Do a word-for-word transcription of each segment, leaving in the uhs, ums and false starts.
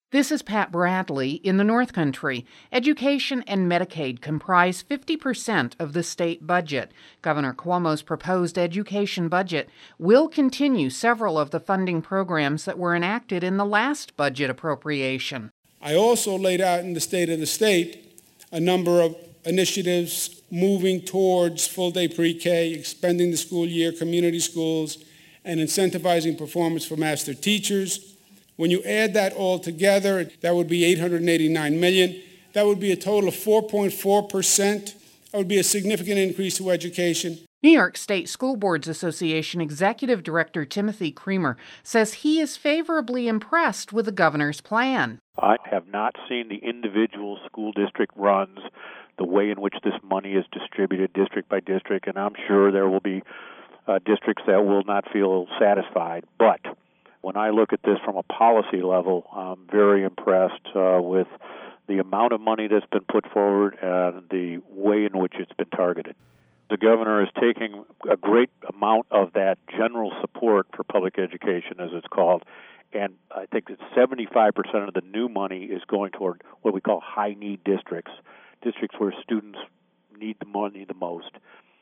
This is Pat Bradley. In the North Country, education and Medicaid comprise fifty percent of the state budget. Governor Cuomo's proposed education budget will continue several of the funding programs that were enacted in the last budget appropriation. I also laid out in the State of the State a number of initiatives moving towards full-day pre-K, expanding the school year, community schools, and incentivizing performance for master teachers. When you add that all together, that would be eight hundred eighty-nine million dollars. That would be a total of four point four percent. That would be a significant increase to education. New York State School Boards Association Executive Director Timothy Creamer says he is favorably impressed with the governor's plan. I have not seen the individual school district runs, the way in which this money is distributed district by district, and I'm sure there will be uh, districts that will not feel satisfied. But when I look at this from a policy level, I'm very impressed uh, with the amount of money that's been put forward and the way in which it's been targeted. The governor is taking a great amount of that general support for public education, as it's called, and I think that seventy-five percent of the new money is going toward what we call high-need districts, districts where students need the money the most.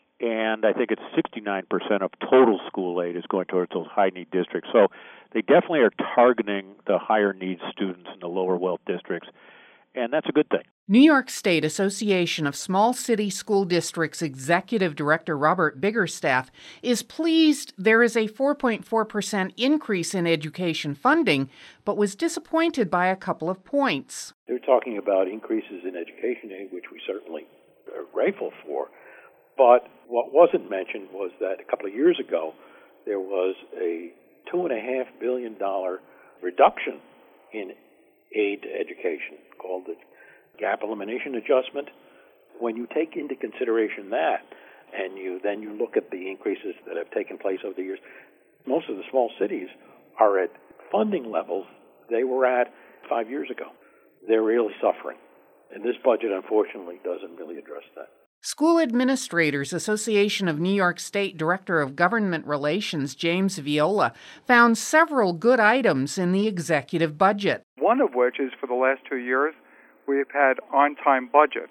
And I think it's sixty-nine percent of total school aid is going towards those high-need districts. So they definitely are targeting the higher-need students in the lower-wealth districts, and that's a good thing. New York State Association of Small City School Districts Executive Director Robert Biggerstaff is pleased there is a four point four percent increase in education funding, but was disappointed by a couple of points. They're talking about increases in education aid, which we certainly are grateful for. But what wasn't mentioned was that a couple of years ago, there was a two point five billion dollars reduction in aid to education called the Gap Elimination Adjustment. When you take into consideration that, and you then you look at the increases that have taken place over the years, most of the small cities are at funding levels they were at five years ago. They're really suffering. And this budget, unfortunately, doesn't really address that. School Administrators Association of New York State Director of Government Relations James Viola found several good items in the executive budget. One of which is for the last two years, we've had on-time budgets.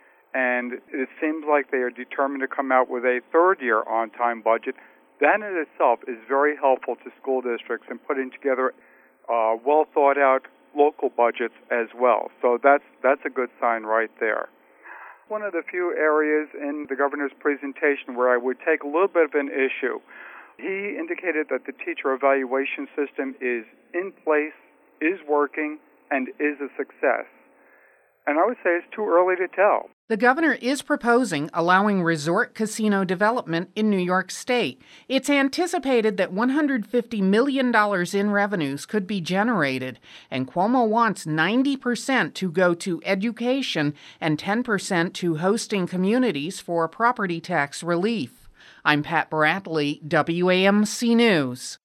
And it seems like they are determined to come out with a third-year on-time budget. That in itself is very helpful to school districts in putting together uh, well-thought-out local budgets as well. So that's that's a good sign right there. One of the few areas in the governor's presentation where I would take a little bit of an issue, he indicated that the teacher evaluation system is in place, is working, and is a success. And I would say it's too early to tell. The governor is proposing allowing resort casino development in New York State. It's anticipated that one hundred fifty million dollars in revenues could be generated, and Cuomo wants ninety percent to go to education and ten percent to hosting communities for property tax relief. I'm Pat Bradley, W A M C News.